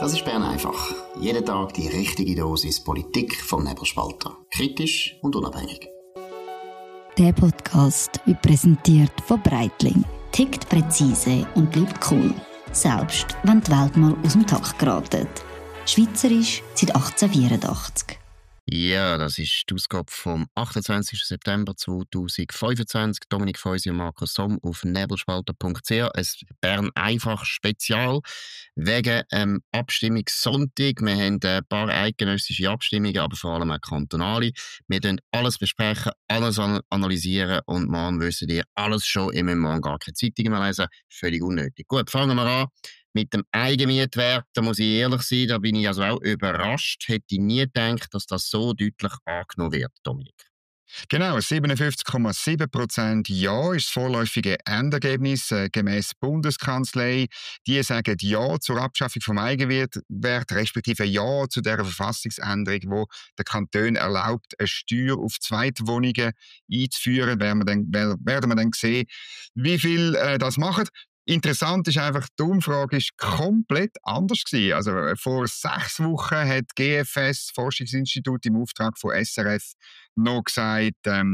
Das ist Bern einfach. Jeden Tag die richtige Dosis Politik vom Nebelspalter. Kritisch und unabhängig. Der Podcast wird präsentiert von Breitling. Tickt präzise und bleibt cool. Selbst wenn die Welt mal aus dem Takt geraten. Schweizerisch seit 1884. Ja, das ist die Ausgabe vom 28. September 2025. Dominik Feusi und Markus Somm auf nebelspalter.ch. Ein Bern einfach Spezial wegen Abstimmungssonntag. Wir haben ein paar eidgenössische Abstimmungen, aber vor allem auch kantonale. Wir besprechen alles analysieren und morgen wissen ihr alles schon. Ich muss morgen gar keine Zeitung mehr lesen. Völlig unnötig. Gut, fangen wir an. Mit dem Eigenmietwert, da muss ich ehrlich sein, da bin ich also auch überrascht. Hätte ich nie gedacht, dass das so deutlich angenommen wird, Dominik. Genau, 57,7% Ja ist das vorläufige Endergebnis gemäss Bundeskanzlei. Die sagen Ja zur Abschaffung vom Eigenwert, respektive Ja zu der Verfassungsänderung, wo der Kanton erlaubt, eine Steuer auf Zweitwohnungen einzuführen. Werden wir dann sehen, wie viel das macht. Interessant ist einfach, die Umfrage ist komplett anders gewesen. Also vor 6 Wochen hat GFS, Forschungsinstitut im Auftrag von SRF, noch gesagt,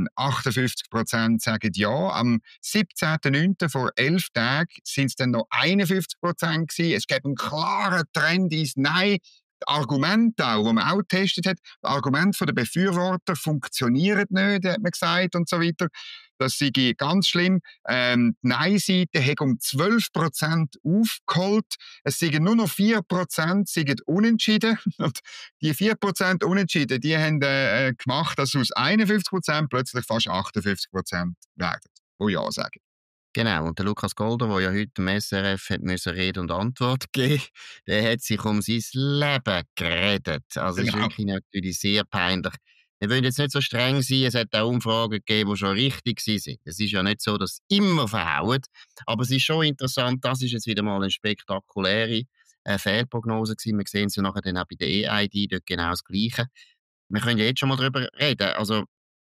58% sagen Ja. Am 17.09. vor 11 Tagen sind es dann noch 51% gewesen. Es gibt einen klaren Trend ins Nein. Die Argumente auch, die man auch getestet hat, die Argumente der Befürworter funktionieren nicht, hat man gesagt und so weiter. Das sei ganz schlimm. Die Nein-Seite hat um 12% aufgeholt. Es seien nur noch 4% seien unentschieden. Und die 4% unentschieden, die haben gemacht, dass aus 51% plötzlich fast 58% werden, die Ja sagen. Genau, und der Lukas Golder, der ja heute im SRF hat Rede und Antwort geben, der hat sich um sein Leben geredet. Also es ist wirklich natürlich sehr peinlich. Wir wollen jetzt nicht so streng sein, es hat auch Umfragen gegeben, die schon richtig waren. Es ist ja nicht so, dass es immer verhauen, aber es ist schon interessant, das ist jetzt wieder mal eine spektakuläre Fehlprognose gewesen. Wir sehen es ja nachher dann auch bei der EID, dort genau das Gleiche. Wir können ja jetzt schon mal darüber reden, also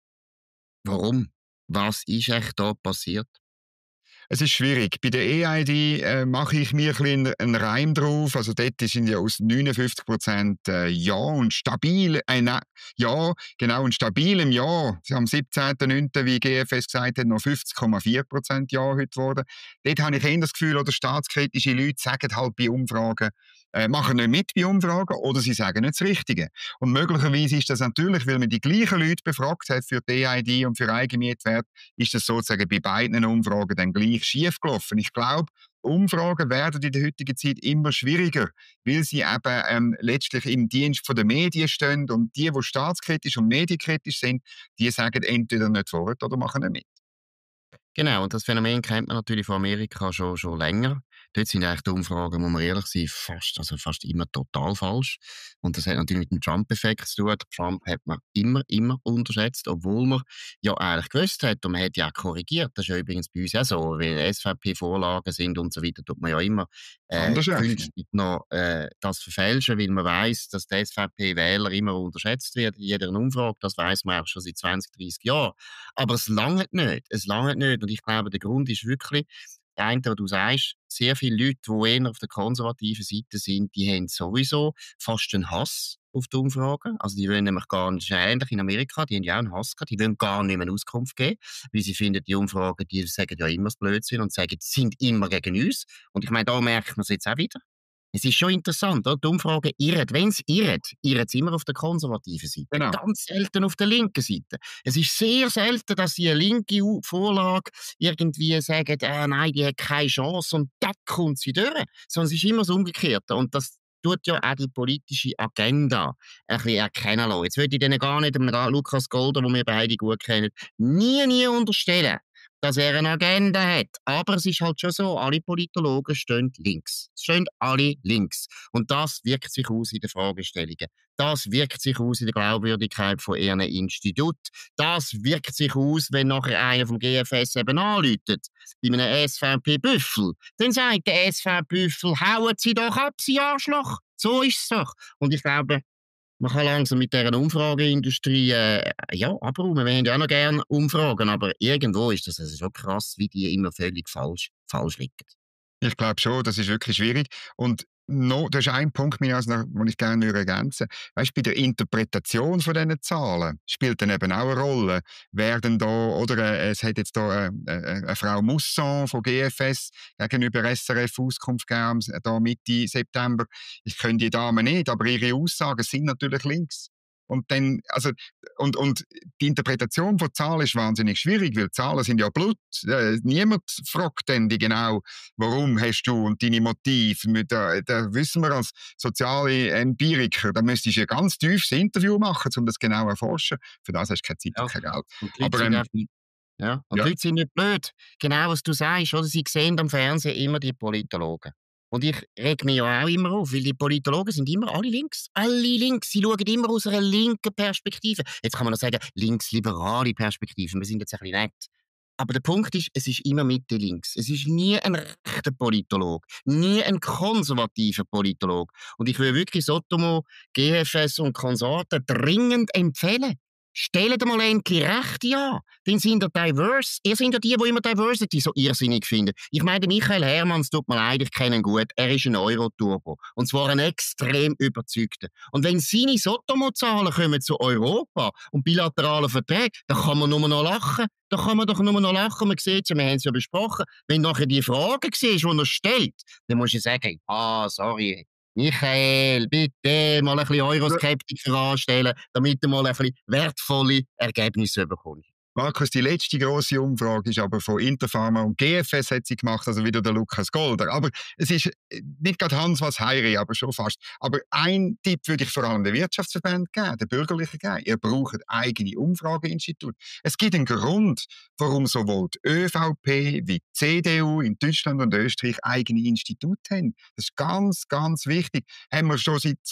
warum? Was ist echt da passiert? Es ist schwierig. Bei der EID mache ich mir ein bisschen einen Reim drauf. Also dort sind ja aus 59% Ja und stabil, Ja, genau, und stabilem Ja. Am 17.09., wie GFS gesagt hat, noch 50,4% Ja heute geworden. Dort habe ich eher das Gefühl, oder staatskritische Leute sagen halt bei Umfragen, machen nicht mit bei Umfragen oder sie sagen nicht das Richtige. Und möglicherweise ist das natürlich, weil man die gleichen Leute befragt hat für die EID und für Eigenmietwert, ist das sozusagen bei beiden Umfragen dann gleich schief gelaufen. Ich glaube, Umfragen werden in der heutigen Zeit immer schwieriger, weil sie eben letztlich im Dienst der Medien stehen und die staatskritisch und medienkritisch sind, die sagen entweder nicht Wort oder machen nicht mit. Genau, und das Phänomen kennt man natürlich von Amerika schon länger. Dort sind eigentlich die Umfragen, muss man ehrlich sein, fast immer total falsch. Und das hat natürlich mit dem Trump-Effekt zu tun. Trump hat man immer unterschätzt, obwohl man ja eigentlich gewusst hat und man hat ja auch korrigiert. Das ist ja übrigens bei uns auch so, wenn SVP-Vorlagen sind und so weiter, tut man ja immer künstlich noch das verfälschen, weil man weiss, dass der SVP-Wähler immer unterschätzt wird in jeder Umfrage. Das weiss man auch schon seit 20, 30 Jahren. Aber es langt nicht. Und ich glaube, der Grund ist wirklich, der eine, was du sagst, sehr viele Leute, die eher auf der konservativen Seite sind, die haben sowieso fast einen Hass auf die Umfragen. Also die wollen nämlich gar nicht, ähnlich in Amerika, die haben ja auch einen Hass gehabt, die wollen gar nicht mehr Auskunft geben, weil sie finden, die Umfragen, die sagen ja immer das Blödsinn und sagen, die sind immer gegen uns. Und ich meine, da merkt man es jetzt auch wieder. Es ist schon interessant, oder? Die Umfragen irren. Wenn es irrt es immer auf der konservativen Seite. Genau. Ganz selten auf der linken Seite. Es ist sehr selten, dass sie eine linke Vorlage irgendwie sagen, nein, die hat keine Chance und da kommt sie durch. Sondern es ist immer das Umgekehrte. Und das tut ja auch die politische Agenda ein bisschen erkennen lassen. Jetzt würde ich denen gar nicht, dem Lukas Golder, den wir beide gut kennen, nie unterstellen, dass er eine Agenda hat. Aber es ist halt schon so, alle Politologen stehen links. Es stehen alle links. Und das wirkt sich aus in den Fragestellungen. Das wirkt sich aus in der Glaubwürdigkeit von ihrem Institut. Das wirkt sich aus, wenn nachher einer vom GFS eben anläutet, bei einem SVP-Büffel. Dann sagt der SVP-Büffel, hauen Sie doch ab, Sie Arschloch. So ist es doch. Und ich glaube, man kann langsam mit dieser Umfrageindustrie abräumen. Wir haben ja auch noch gerne Umfragen, aber irgendwo ist das also schon krass, wie die immer völlig falsch liegen. Ich glaube schon, das ist wirklich schwierig. Und No, das ist ein Punkt, den ich gerne ergänzen würde. Weißt, bei der Interpretation von diesen Zahlen spielt dann eben auch eine Rolle. Werden da, oder es hat jetzt da eine Frau Musson von GFS gegenüber SRF Auskunft gegeben, da Mitte September. Ich kenne die Dame nicht, aber ihre Aussagen sind natürlich links. Und dann, also, und die Interpretation von Zahlen ist wahnsinnig schwierig, weil Zahlen sind ja Blut. Niemand fragt dann die genau, warum hast du und deine Motive. Da wissen wir als soziale Empiriker, da müsstest du ein ganz tiefes Interview machen, um das genau zu erforschen. Für das hast du keine Zeit und Ja. kein Geld. Und die Leute Aber sind einfach nicht, ja. Und die ja, Leute sind nicht blöd. Genau, was du sagst, oder? Sie sehen am Fernsehen immer die Politologen. Und ich reg mich ja auch immer auf, weil die Politologen sind immer alle links. Alle links. Sie schauen immer aus einer linken Perspektive. Jetzt kann man noch sagen, linksliberale Perspektive. Wir sind jetzt ein bisschen nett. Aber der Punkt ist, es ist immer Mitte links. Es ist nie ein rechter Politolog, nie ein konservativer Politolog. Und ich will wirklich Sotomo, GFS und Konsorten dringend empfehlen. Stellt mal endlich Rechte an. Dann sind ihr diverse. Ihr seid ja die immer Diversity so irrsinnig finden. Ich meine, Michael Hermanns, tut mir leid, ich kenne ihn gut. Er ist ein Euro-Turbo. Und zwar ein extrem überzeugter. Und wenn seine Sotomo-Zahlen kommen zu Europa und bilateralen Verträgen, dann kann man nur noch lachen. Da kann man doch nur noch lachen. Man sieht es, wir haben es ja besprochen. Wenn du nachher die Fragen siehst, die er stellt, dann musst du sagen, sorry, Michael, bitte mal ein bisschen Euroskeptiker anstellen, damit du mal ein bisschen wertvolle Ergebnisse bekommst. Markus, die letzte grosse Umfrage ist aber von Interpharma und GFS hat sie gemacht, also wieder der Lukas Golder. Aber es ist nicht gerade Hans was Heiri, aber schon fast. Aber ein Tipp würde ich vor allem den Wirtschaftsverbänden geben, den Bürgerlichen geben. Ihr braucht eigene Umfrageinstitute. Es gibt einen Grund, warum sowohl die ÖVP wie die CDU in Deutschland und Österreich eigene Institute haben. Das ist ganz, ganz wichtig. Haben wir schon seit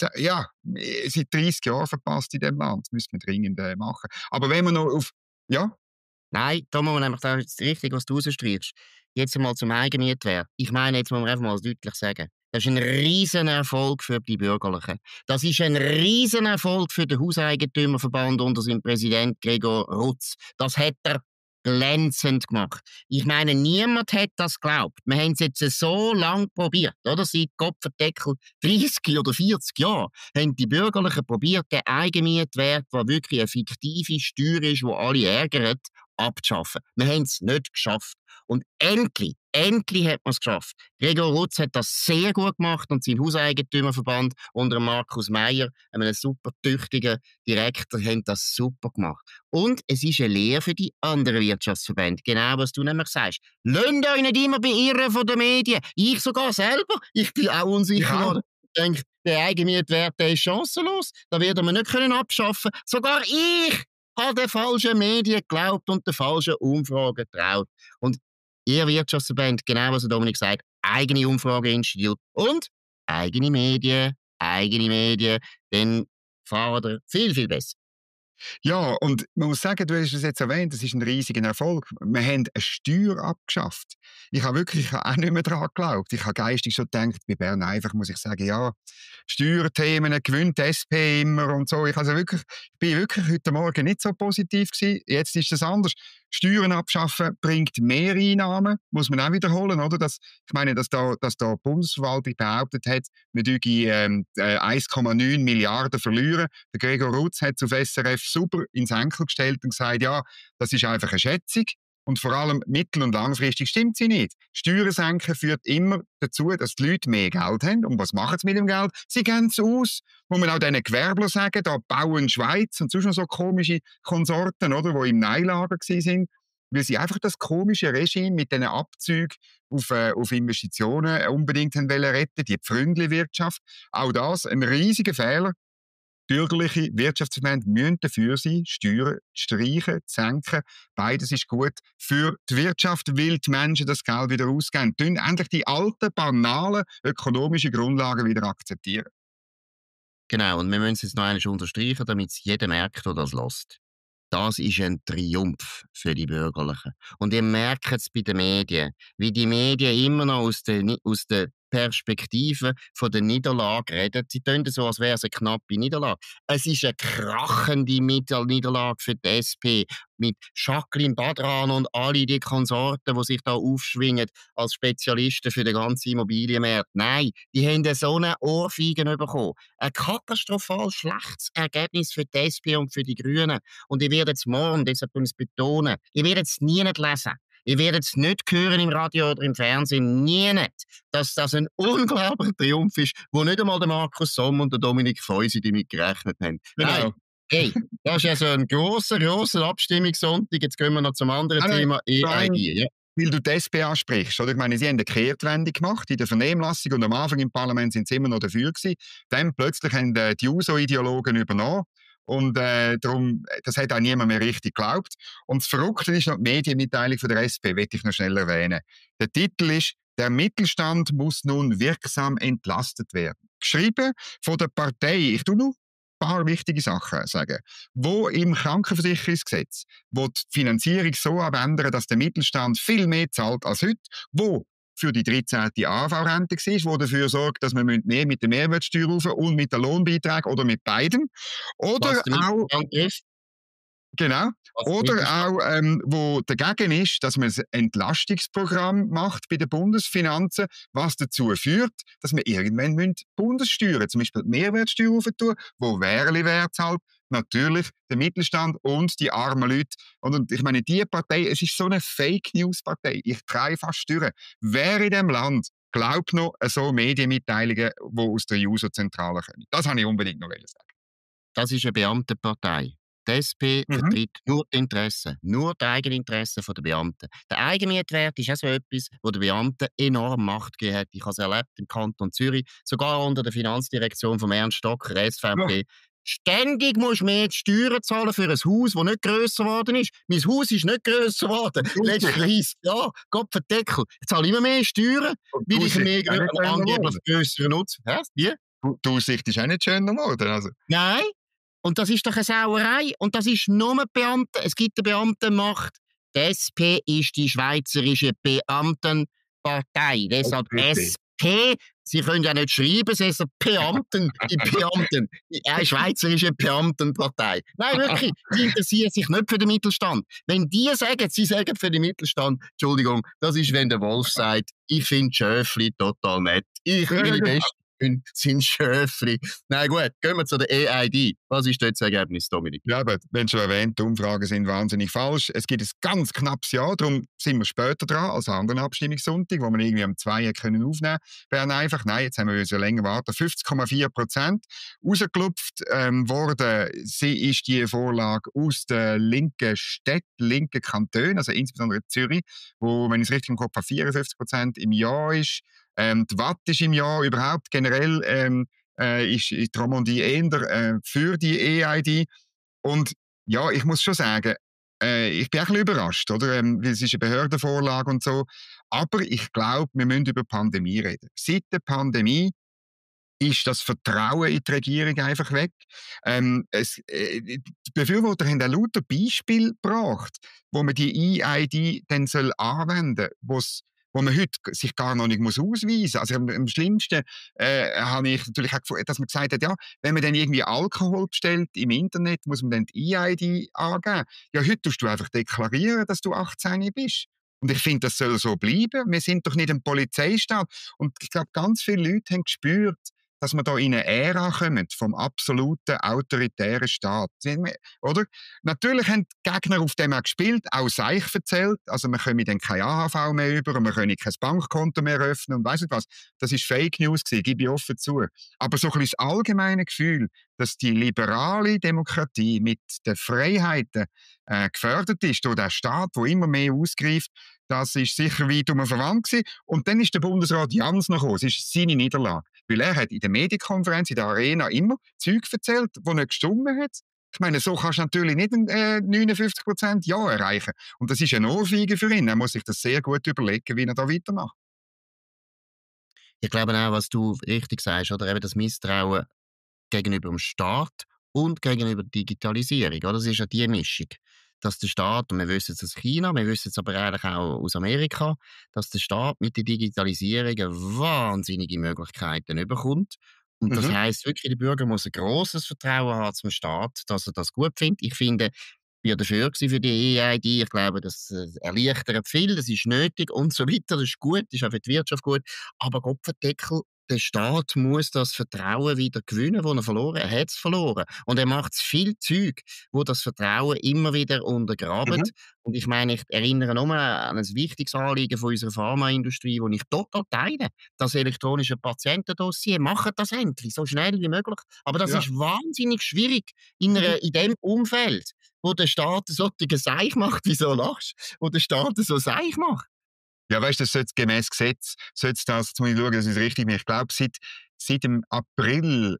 30 Jahren verpasst in diesem Land. Das müssen wir dringend machen. Aber wenn wir noch auf... Ja? Nein, da muss man nämlich das ist richtig, was du rausstreichst. Jetzt einmal zum Eigenmietwert. Ich meine, jetzt muss man einfach mal deutlich sagen, das ist ein Riesenerfolg für die Bürgerlichen. Das ist ein Riesenerfolg für den Hauseigentümerverband unter seinem Präsident Gregor Rutz. Das hat er glänzend gemacht. Ich meine, niemand hat das geglaubt. Wir haben es jetzt so lange probiert, oder? Seit Kopfendeckel 30 oder 40 Jahren haben die Bürgerlichen probiert, den Eigenmietwert, der wirklich eine fiktive Steuer ist, die alle ärgert, abzuschaffen. Wir haben es nicht geschafft. Und endlich hat man es geschafft. Gregor Rutz hat das sehr gut gemacht und sein Hauseigentümerverband unter Markus Meier, einem super tüchtigen Direktor, haben das super gemacht. Und es ist eine Lehre für die anderen Wirtschaftsverbände. Genau, was du nämlich sagst. Lasst euch nicht immer beirren von den Medien. Ich sogar selber. Ich bin auch unsicher geworden. Ich denke, der Eigenmietwert ist chancenlos. Da werden wir nicht abschaffen können. Sogar ich habe den falschen Medien geglaubt und den falschen Umfragen getraut. Und ihr Wirtschaftsverband, genau was Dominik sagt, eigene Umfrageinstitut und eigene Medien, dann fahren wir viel, viel besser. Ja, und man muss sagen, du hast es jetzt erwähnt, das ist ein riesiger Erfolg. Wir haben eine Steuer abgeschafft. Ich habe wirklich auch nicht mehr daran geglaubt. Ich habe geistig so gedacht, bei Bern einfach muss ich sagen, ja, Steuerthemen gewinnt die SP immer und so. Ich bin wirklich heute Morgen nicht so positiv gewesen. Jetzt ist es anders. Steuern abschaffen bringt mehr Einnahmen, muss man auch wiederholen, oder? Ich meine, dass da die Bundesverwaltung behauptet hat, wir dürfen 1,9 Milliarden verlieren. Der Gregor Rutz hat auf SRF super ins Enkel gestellt und gesagt, ja, das ist einfach eine Schätzung. Und vor allem mittel- und langfristig stimmt sie nicht. Steuern senken führt immer dazu, dass die Leute mehr Geld haben. Und was machen sie mit dem Geld? Sie geben es aus. Muss man auch diesen Gewerblern sagen, da bauen Schweiz und sonst noch so komische Konsorten, oder, die im Neilager waren, weil sie einfach das komische Regime mit diesen Abzügen auf Investitionen unbedingt haben retten, die Pfründli-Wirtschaft. Auch das ein riesiger Fehler. Bürgerliche Wirtschaftsverbände müssen dafür sein, Steuern zu streichen, zu senken. Beides ist gut für die Wirtschaft, weil die Menschen das Geld wieder ausgeben. Tun endlich die alten, banalen ökonomischen Grundlagen wieder akzeptieren. Genau, und wir müssen es jetzt noch einmal unterstreichen, damit es jeder merkt, der das hört. Das ist ein Triumph für die Bürgerlichen. Und ihr merkt es bei den Medien, wie die Medien immer noch aus den Perspektive von der Niederlage reden. Sie tun so, als wäre es eine knappe Niederlage. Es ist eine krachende Niederlage für die SP mit Jacqueline Badran und alle die Konsorten, die sich da aufschwingen als Spezialisten für den ganzen Immobilienmarkt. Nein, die haben so eine Ohrfeigen bekommen. Ein katastrophal schlechtes Ergebnis für die SP und für die Grünen. Und ich werde es morgen, deshalb will ich es betonen, ich werde es nie nicht lesen. Ich werde es nicht hören im Radio oder im Fernsehen, nie nicht, dass das ein unglaublicher Triumph ist, wo nicht einmal der Markus Somm und der Dominik Feusi damit gerechnet haben. Genau. Nein, hey, das ist ja so ein grosser Abstimmungssonntag. Jetzt gehen wir noch zum anderen Thema, EID. Ja. Weil du die SP ansprichst, oder? Ich meine, sie haben eine Kehrtwende gemacht in der Vernehmlassung und am Anfang im Parlament sind sie immer noch dafür gewesen. Dann plötzlich haben die JUSO-Ideologen übernommen. Und darum, das hat auch niemand mehr richtig geglaubt. Und das Verrückte ist noch die Medienmitteilung von der SP, möchte ich noch schnell erwähnen. Der Titel ist «Der Mittelstand muss nun wirksam entlastet werden». Geschrieben von der Partei, ich tue noch ein paar wichtige Sachen sagen, wo im Krankenversicherungsgesetz wo die Finanzierung so abändern, dass der Mittelstand viel mehr zahlt als heute, wo für die 13. AV-Rente war, wo dafür sorgt, dass man mehr mit der Mehrwertsteuer rauf und mit den Beiträgen oder mit beiden. Oder auch, genau, oder auch wo dagegen ist, dass man ein Entlastungsprogramm macht bei den Bundesfinanzen, was dazu führt, dass wir irgendwann Bundessteuern, zum Beispiel die Mehrwertsteuer rauf tun, wo Wehrli zahlt, natürlich der Mittelstand und die armen Leute. Und ich meine, die Partei, es ist so eine Fake-News-Partei. Ich drehe fast durch. Wer in diesem Land glaubt noch so Medienmitteilungen, die aus der JUSO-Zentrale kommen? Das wollte ich unbedingt noch sagen. Das ist eine Beamtenpartei. Die SP vertritt nur die Interessen, nur die eigenen Interessen der Beamten. Der Eigenmietwert ist auch so etwas, wo den Beamten enorm Macht gegeben hat. Ich habe es erlebt im Kanton Zürich, sogar unter der Finanzdirektion von Ernst Stocker, SVP. Ja. Ständig musst du mehr Steuern zahlen für ein Haus, das nicht grösser geworden ist. Mein Haus ist nicht grösser geworden. Letztes 30 Jahre. Gott verdeckel. Ich zahle immer mehr Steuern, weil ich mehr angeblich grösseren nutze. Hä? Wie? Die Aussicht ist auch nicht schön geworden. Also. Nein. Und das ist doch eine Sauerei. Und das ist nur Beamten. Es gibt eine Beamtenmacht. Die SP ist die Schweizerische Beamtenpartei. Deshalb SP. Sie können ja nicht schreiben, es ist Beamten, die Beamten, die Schweizerische Beamtenpartei. Nein, wirklich, die interessieren sich nicht für den Mittelstand. Wenn die sagen, sie sagen für den Mittelstand, Entschuldigung, das ist, wenn der Wolf sagt, ich finde Schöfli total nett. Ich meine Besten sind Schöfli. Nein, gut, gehen wir zu der EID. Was ist dort das Ergebnis, Dominik? Ja, aber wenn schon erwähnt, die Umfragen sind wahnsinnig falsch. Es gibt ein ganz knappes Jahr, darum sind wir später dran als an anderen Abstimmungssonntag, wo wir irgendwie am 2 können aufnehmen können. Einfach, nein, jetzt haben wir so länger warten. 50,4% rausgelupft worden. Sie ist die Vorlage aus den linken Städten, linken Kantonen, also insbesondere Zürich, wo, wenn ich es richtig im Kopf habe, 54% im Jahr ist. Die Watt ist im Jahr überhaupt generell ist die Romandie eher für die EID. Und ja, ich muss schon sagen, ich bin auch ein bisschen überrascht, oder? Weil es ist eine Behördenvorlage und so. Aber ich glaube, wir müssen über die Pandemie reden. Seit der Pandemie ist das Vertrauen in die Regierung einfach weg. Die Befürworter haben auch lauter Beispiele gebracht, wo man die EID dann anwenden soll, wo man heute sich gar noch nicht ausweisen muss. Also am schlimmsten habe ich natürlich auch gefunden, dass man gesagt hat, ja, wenn man dann irgendwie Alkohol bestellt im Internet, muss man dann die EID angeben. Ja, heute tust du einfach deklarieren, dass du 18 bist. Und ich finde, das soll so bleiben. Wir sind doch nicht ein Polizeistaat. Und ich glaube, ganz viele Leute haben gespürt, dass wir da in eine Ära kommen vom absoluten autoritären Staat. Oder? Natürlich haben die Gegner auf dem auch gespielt, auch Seich erzählt. Also wir können dann kein AHV mehr über und wir können kein Bankkonto mehr öffnen und weiss nicht was. Das war Fake News gewesen, gebe ich offen zu. Aber so ein bisschen das allgemeine Gefühl, dass die liberale Demokratie mit den Freiheiten gefördert ist durch den Staat, der immer mehr ausgreift, das ist sicher weit verwandt gewesen. Und dann ist der Bundesrat Jans noch gekommen. Es ist seine Niederlage. Weil er hat in der Medienkonferenz, in der Arena immer Zeug erzählt, die nicht gestimmt hat. Ich meine, so kannst du natürlich nicht 59% Ja erreichen. Und das ist eine Ohrfeige für ihn. Er muss sich das sehr gut überlegen, wie er da weitermacht. Ich glaube auch, was du richtig sagst, oder eben das Misstrauen gegenüber dem Staat und gegenüber der Digitalisierung. Oder? Das ist ja die Mischung. dass der Staat, und wir wissen es aus China, wir wissen es aber eigentlich auch aus Amerika, dass der Staat mit der Digitalisierung wahnsinnige Möglichkeiten bekommt. Und das Mhm. heisst wirklich, der Bürger muss ein grosses Vertrauen haben zum Staat, dass er das gut findet. Ich finde, ich war dafür für die EID. Ich glaube, das erleichtert viel, das ist nötig und so weiter. Das ist gut, das ist auch für die Wirtschaft gut. Aber Gottverdeckel, der Staat muss das Vertrauen wieder gewinnen, das er verloren hat. Er hat es verloren. Und er macht viel Zeug, wo das Vertrauen immer wieder untergraben. Mhm. Und ich meine, ich erinnere nur an ein wichtiges Anliegen von unserer Pharmaindustrie, das ich total teile. Das elektronische Patientendossier, macht das endlich, so schnell wie möglich. Aber das Ja. ist wahnsinnig schwierig Mhm. in dem Umfeld, wo der Staat solche Seich macht. Wieso lachst du? Wo der Staat so Seich macht. Ja, weißt du, das sollte gemäss Gesetz, sollte das, jetzt muss ich schauen, dass es richtig ist. Ich glaube, seit dem April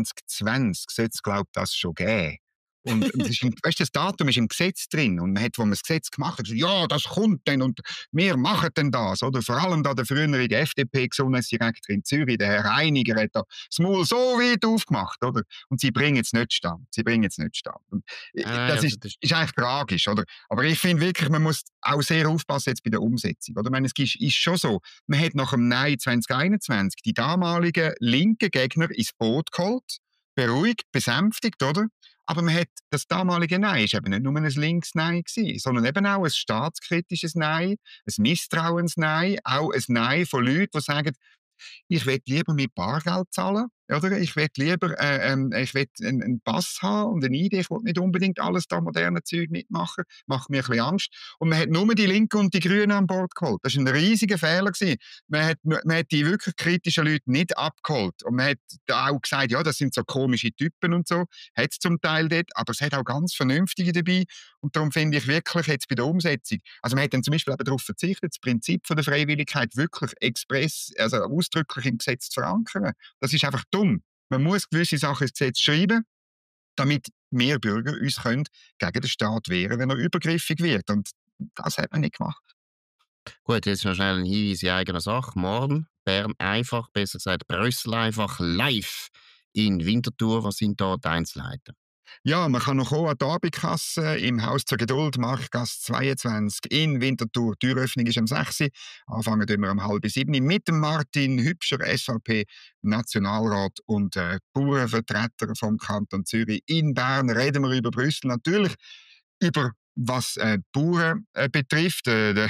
2020 sollte es, glaube das schon geben. Und es ist weißt du, das Datum ist im Gesetz drin. Und man hat, wo man das Gesetz gemacht hat, gesagt, ja, das kommt dann und wir machen dann das. Oder? Vor allem da der frühere FDP-Gesundheitsdirektor in Zürich, der Herr Reiniger, hat da das Maul so weit aufgemacht. Oder? Und sie bringen es nicht stand. Sie bringen es nicht stand. Und Nein, das also das ist eigentlich tragisch. Oder? Aber ich finde wirklich, man muss auch sehr aufpassen jetzt bei der Umsetzung. Oder? Ich meine, ist schon so, man hat nach dem Nein 2021 die damaligen linken Gegner ins Boot geholt, beruhigt, besänftigt, oder? Aber man hat das damalige Nein ist eben nicht nur ein Links-Nein gewesen, sondern eben auch ein staatskritisches Nein, ein Misstrauensnein, auch ein Nein von Leuten, die sagen, ich will lieber mit Bargeld zahlen, oder? Ich will lieber ich will einen Pass haben und eine ID. Ich will nicht unbedingt alles da moderne Zeug mitmachen. Macht mir ein bisschen Angst. Und man hat nur die Linken und die Grünen an Bord geholt. Das war ein riesiger Fehler gewesen. Man hat die wirklich kritischen Leute nicht abgeholt. Und man hat da auch gesagt, ja, das sind so komische Typen und so. Hat es zum Teil dort, aber es hat auch ganz Vernünftige dabei. Und darum finde ich wirklich jetzt bei der Umsetzung, also man hat dann zum Beispiel eben darauf verzichtet, das Prinzip von der Freiwilligkeit wirklich also ausdrücklich im Gesetz zu verankern. Das ist einfach dumm. Man muss gewisse Sachen ins Gesetz schreiben, damit wir Bürger uns können gegen den Staat wehren, wenn er übergriffig wird. Und das hat man nicht gemacht. Gut, jetzt noch schnell ein Hinweis in eigener Sache. Morgen Bern einfach, besser gesagt Brüssel einfach live in Winterthur. Was sind da die Einzelheiten? Ja, man kann noch kommen an die Abendkasse im Haus zur Geduld, Marktgasse 22 in Winterthur. Die Türöffnung ist am 6 Uhr. Anfangen wir um 6:30 mit dem Martin Hübscher, SVP-Nationalrat und Bauernvertreter vom Kanton Zürich. In Bern reden wir über Brüssel natürlich, über was Bauern betrifft.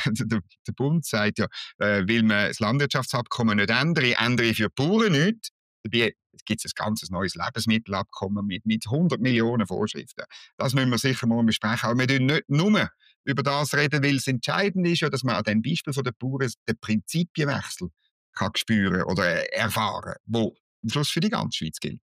Der Bund sagt ja, will man das Landwirtschaftsabkommen nicht ändern, ändere für die Bauern nichts. Dabei gibt es ein ganzes neues Lebensmittelabkommen mit 100 Millionen Vorschriften. Das müssen wir sicher mal besprechen. Aber wir reden nicht nur über das reden, weil es entscheidend ist, ja, dass man an dem Beispiel der Bauern den Prinzipienwechsel kann spüren oder erfahren, wo am Schluss für die ganze Schweiz gilt.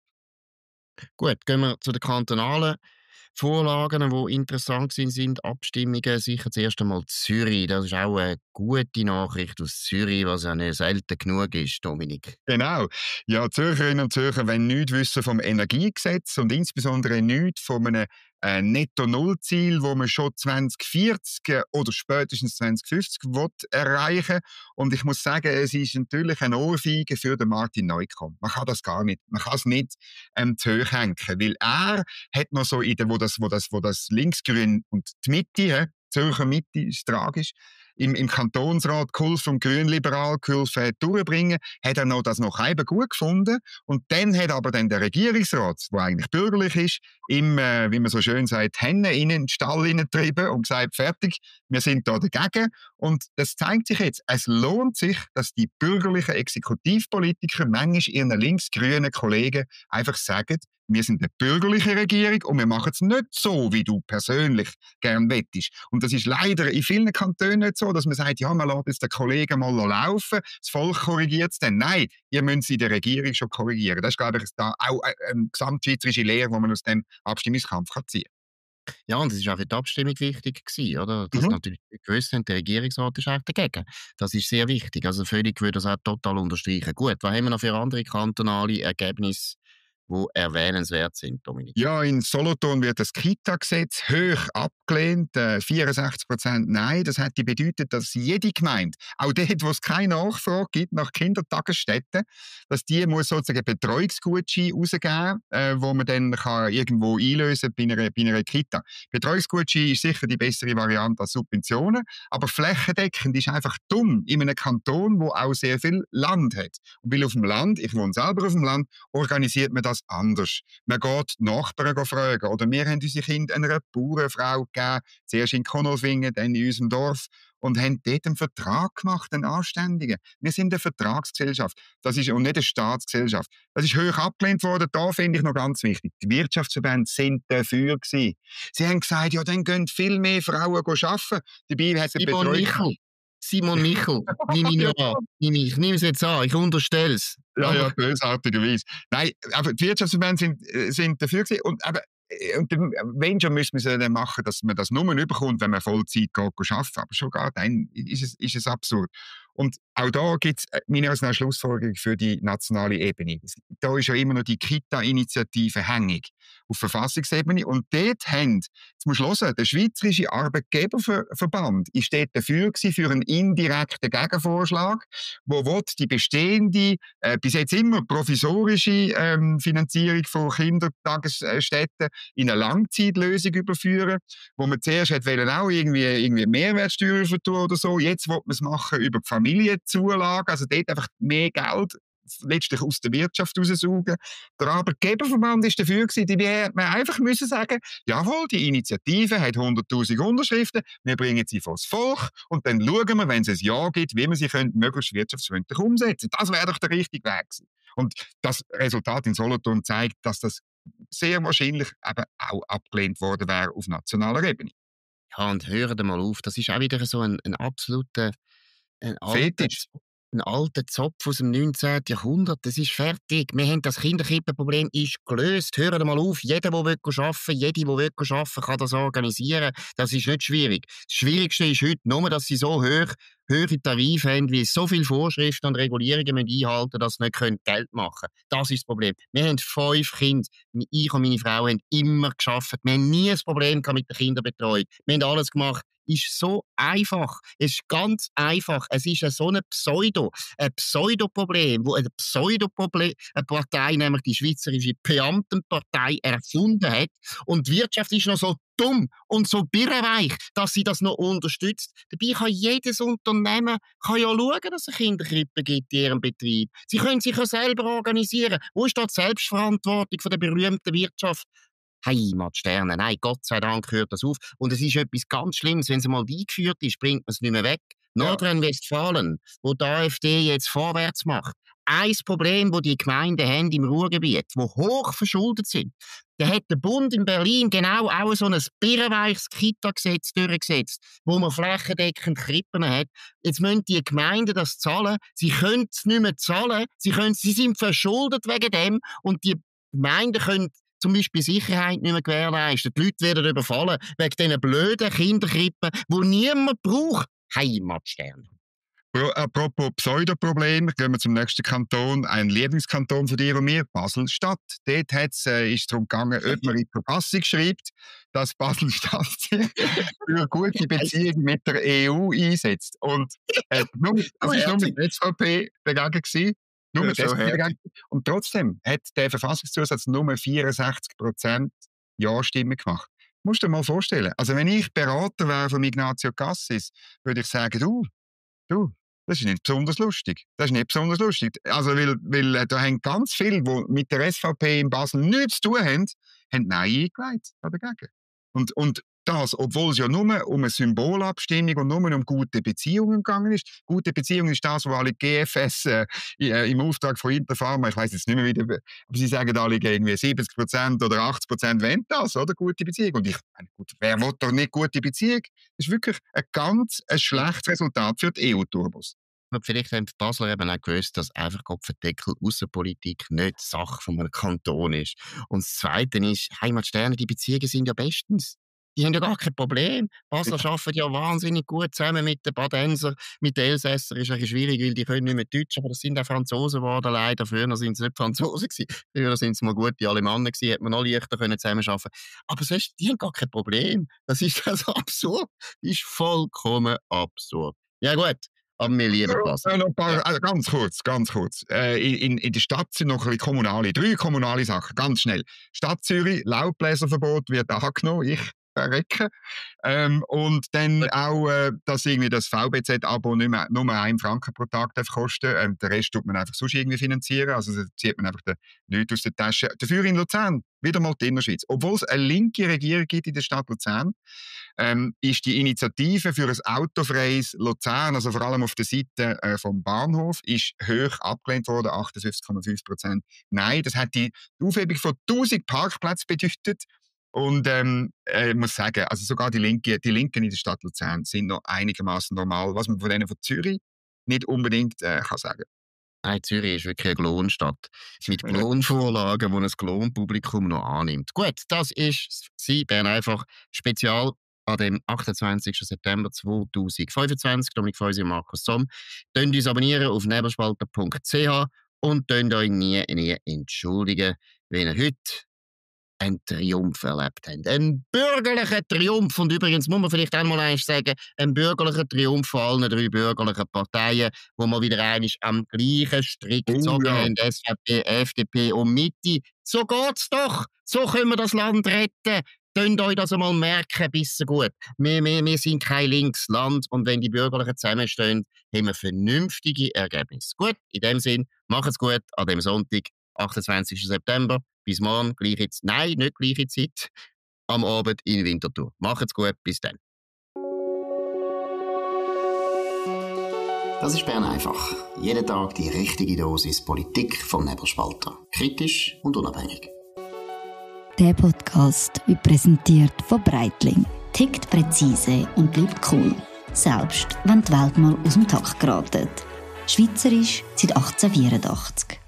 Gut, gehen wir zu den kantonalen Vorlagen, die interessant sind. Abstimmungen, sicher zuerst einmal Zürich. Das ist auch eine gute Nachricht aus Zürich, was ja nicht selten genug ist, Dominik. Genau. Ja, Zürcherinnen und Zürcher wollen nichts wissen vom Energiegesetz und insbesondere nichts von einem Netto-Null-Ziel, wo man schon 2040 oder spätestens 2050 will erreichen. Und ich muss sagen, es ist natürlich eine Ohrfeige für den Martin Neukomm. Man kann das gar nicht. Man kann es nicht zu hoch hängen, weil er hat noch so Ideen, wo das Linksgrün und die Mitte, Zürcher Mitte ist tragisch, im Kantonsrat geholfen und grünliberal geholfen durchbringen, hat er noch das noch eben gut gefunden. Und dann hat aber dann der Regierungsrat, der eigentlich bürgerlich ist, ihm, wie man so schön sagt, Hände in den Stall hineingetrieben und gesagt, fertig, wir sind da dagegen. Und das zeigt sich jetzt, es lohnt sich, dass die bürgerlichen Exekutivpolitiker manchmal ihren linksgrünen Kollegen einfach sagen, wir sind eine bürgerliche Regierung und wir machen es nicht so, wie du persönlich gern wettest. Und das ist leider in vielen Kantonen nicht so, dass man sagt, ja, man lässt jetzt den Kollegen mal laufen, das Volk korrigiert es dann. Nein, ihr müsst es in der Regierung schon korrigieren. Das ist, glaube ich, da auch eine gesamtschweizerische Lehre, die man aus dem Abstimmungskampf ziehen kann. Ja, und es war auch für die Abstimmung wichtig gewesen, oder? Dass Mhm. natürlich gewusst haben, der Regierungsrat ist eigentlich dagegen. Das ist sehr wichtig. Also völlig würde das auch total unterstreichen. Gut, was haben wir noch für andere kantonale Ergebnisse, die erwähnenswert sind, Dominik. Ja, in Solothurn wird das Kita-Gesetz hoch abgelehnt, 64% Nein. Das hätte bedeutet, dass jede Gemeinde, auch dort, wo es keine Nachfrage gibt nach Kindertagesstätten, dass die muss sozusagen Betreuungsgutschein rausgeben, wo man dann kann irgendwo einlösen bei einer Kita. Betreuungsgutschein ist sicher die bessere Variante als Subventionen, aber flächendeckend ist einfach dumm in einem Kanton, wo auch sehr viel Land hat. Und weil auf dem Land, ich wohne selber auf dem Land, organisiert man das anders. Man geht die Nachbarn fragen. Oder wir haben unsere Kinder einer Bauernfrau gegeben, zuerst in Konolfingen, dann in unserem Dorf, und haben dort einen Vertrag gemacht, einen anständigen. Wir sind eine Vertragsgesellschaft. Das ist, und nicht eine Staatsgesellschaft. Das ist hoch abgelehnt worden. Da finde ich noch ganz wichtig. Die Wirtschaftsverbände sind dafür gewesen. Sie haben gesagt, ja, dann gehen viel mehr Frauen arbeiten. Dabei hat Simon Michel, nehme ich an. Ich nehme es jetzt an, ich unterstelle es. Ja, bösartigerweise. Nein, aber die Wirtschaftsverbände sind dafür gewesen. Und wenn schon, müssen wir es dann machen, dass man das nur überkommt, wenn man Vollzeit arbeiten. Aber schon gar dann ist es absurd. Und auch da gibt es meiner Meinung nach Schlussfolgerung für die nationale Ebene. Da ist ja immer noch die Kita-Initiative hängig auf Verfassungsebene. Und dort haben, jetzt musst du hören, der Schweizerische Arbeitgeberverband ist dort dafür gewesen, für einen indirekten Gegenvorschlag, wo die bestehende, bis jetzt immer provisorische Finanzierung von Kindertagesstätten in eine Langzeitlösung überführen, wo man zuerst auch irgendwie Mehrwertsteuer vertun oder so. Jetzt will man es machen über die Familienzulage, also dort einfach mehr Geld letztlich aus der Wirtschaft raussaugen. Der Arbeitgeberverband ist dafür gewesen, die hätte man einfach müssen sagen, jawohl, die Initiative hat 100'000 Unterschriften, wir bringen sie vors Volk und dann schauen wir, wenn es ein Ja gibt, wie wir sie möglichst wirtschaftsfreundlich umsetzen. Das wäre doch der richtige Weg gewesen. Und das Resultat in Solothurn zeigt, dass das sehr wahrscheinlich eben auch abgelehnt worden wäre auf nationaler Ebene. Ja, und hören mal auf, das ist auch wieder so ein absoluter Fetisch. Ein alter Zopf aus dem 19. Jahrhundert, das ist fertig. Wir haben das Kinderkrippenproblem ist gelöst. Hören mal auf, jeder, der arbeiten will, jede, die arbeiten kann das organisieren. Das ist nicht schwierig. Das Schwierigste ist heute nur, dass sie so hohe Tarife haben, wie so viele Vorschriften und Regulierungen einhalten müssen, dass sie nicht Geld machen können. Das ist das Problem. Wir haben 5 Kinder. Ich und meine Frau haben immer gearbeitet. Wir haben nie ein Problem mit der Kinderbetreuung. Wir haben alles gemacht. Es ist so einfach. Es ist ganz einfach. Es ist so ein Pseudoproblem, wo eine Partei, nämlich die Schweizerische Beamtenpartei, erfunden hat. Und die Wirtschaft ist noch so dumm und so birrenweich, dass sie das noch unterstützt. Dabei kann jedes Unternehmen ja schauen, dass es Kinderkrippen gibt in ihrem Betrieb. Sie können sich ja selber organisieren. Wo ist da die Selbstverantwortung von der berühmten Wirtschaft? Heimatsterne. Nein, Gott sei Dank hört das auf. Und es ist etwas ganz Schlimmes. Wenn es mal eingeführt ist, bringt man es nicht mehr weg. Ja. Nordrhein-Westfalen, wo die AfD jetzt vorwärts macht. Ein Problem, das die Gemeinden haben im Ruhrgebiet, die hoch verschuldet sind, da hat der Bund in Berlin genau auch so ein birrenweiches Kita-Gesetz durchgesetzt, wo man flächendeckend Krippen hat. Jetzt müssen die Gemeinden das zahlen. Sie können es nicht mehr zahlen. Sie sind verschuldet wegen dem. Und die Gemeinden können zum Beispiel Sicherheit nicht mehr gewährleisten. Die Leute werden überfallen wegen diesen blöden Kinderkrippen, die niemand braucht. Heimatsterne. Apropos Pseudoproblem, gehen wir zum nächsten Kanton. Ein Lieblingskanton von dir und mir, Basel-Stadt. Dort ist es darum gegangen, jemand in die Verfassung schreibt, dass Basel-Stadt sich für gute Beziehungen mit der EU einsetzt. Und das war nur mit der SVP dagegen gewesen. Nur mit dagegen. Und trotzdem hat der Verfassungszusatz nur 64% Ja-Stimmen gemacht. Musst du dir mal vorstellen. Also wenn ich Berater wäre von Ignazio Cassis, würde ich sagen, du, das ist nicht besonders lustig. Also, weil da haben ganz viele, die mit der SVP in Basel nichts zu tun haben Nein eingelegt dagegen. Und das, obwohl es ja nur um eine Symbolabstimmung und nur um gute Beziehungen gegangen ist. Gute Beziehungen ist das, was alle GFS im Auftrag von Interpharma, ich weiss jetzt nicht mehr wieder, aber sie sagen alle irgendwie 70% oder 80% wollen das, oder? Gute Beziehung. Und ich meine, gut, wer will doch nicht gute Beziehung? Das ist wirklich ein schlechtes Resultat für die EU-Turbos. Vielleicht haben die Basler eben auch gewusst, dass einfach Kopfendeckel Aussenpolitik nicht Sache von einem Kanton ist. Und das Zweite ist, Heimatsterne, die Beziehungen sind ja bestens. Die haben ja gar kein Problem. Basler arbeiten ja wahnsinnig gut zusammen mit den Badenser, mit den Elsässer. Ist ein bisschen schwierig, weil die können nicht mehr Deutsch, aber das sind auch Franzosen geworden, leider. Früher sind es nicht Franzosen gewesen. Früher sind es mal gute Alemannen gewesen, hätte man noch leichter zusammenarbeiten können. Aber sonst, die haben gar kein Problem. Das ist also absurd. Das ist vollkommen absurd. Ja gut, aber wir lieben Basel. Ganz kurz. In der Stadt sind noch ein bisschen drei kommunale Sachen, ganz schnell. Stadt Zürich, Laubbläserverbot wird angenommen, ich verrecke. Und dann auch, dass irgendwie das VBZ-Abo nicht mehr nur 1 Franken pro Tag kosten darf. Den Rest tut man einfach sonst irgendwie finanzieren. Also zieht man einfach den Leuten aus der Tasche. Dafür in Luzern, wieder mal die Innerschweiz. Obwohl es eine linke Regierung gibt in der Stadt Luzern, ist die Initiative für ein autofreies Luzern, also vor allem auf der Seite vom Bahnhof, ist hoch abgelehnt worden, 58,5%. Nein, das hat die Aufhebung von 1000 Parkplätzen bedeutet. Und ich muss sagen, also sogar die Linken in der Stadt Luzern sind noch einigermaßen normal, was man von denen von Zürich nicht unbedingt kann sagen. Nein, Zürich ist wirklich eine Klonstadt. Mit Klonvorlagen, die ein Klonpublikum noch annimmt. Gut, das ist sie, Bern einfach Spezial an dem 28. September 2025. Dominik Feusi und Markus Somm. Könnt uns abonnieren auf nebelspalter.ch und könnt euch nie entschuldigen, wenn ihr heute einen Triumph erlebt haben. Ein bürgerlicher Triumph. Und übrigens muss man vielleicht einmal eins sagen, ein bürgerlicher Triumph von allen 3 bürgerlichen Parteien, wo wir wieder einmal am gleichen Strick gezogen haben. SVP, FDP und Mitte. So geht's doch. So können wir das Land retten. Könnt euch das einmal merken, bisschen gut. Wir sind kein Linksland und wenn die Bürgerlichen zusammenstehen, haben wir vernünftige Ergebnisse. Gut, in dem Sinn, macht's gut an dem Sonntag, 28. September. Bis morgen, nicht gleiche Zeit, am Abend in Winterthur. Macht's gut, bis dann. Das ist Bern einfach. Jeden Tag die richtige Dosis Politik vom Nebelspalter. Kritisch und unabhängig. Der Podcast wird präsentiert von Breitling. Tickt präzise und bleibt cool. Selbst wenn die Welt mal aus dem Takt geratet. Schweizerisch seit 1884.